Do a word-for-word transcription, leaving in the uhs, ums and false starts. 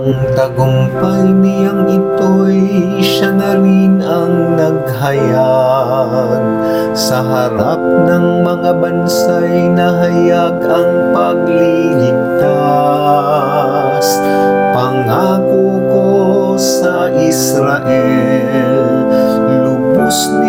Ang tagumpay niyang ito'y siya na rin ang naghayag. Sa harap ng mga bansa'y nahayag ang pagliligtas. Pangako ko sa Israel, lubos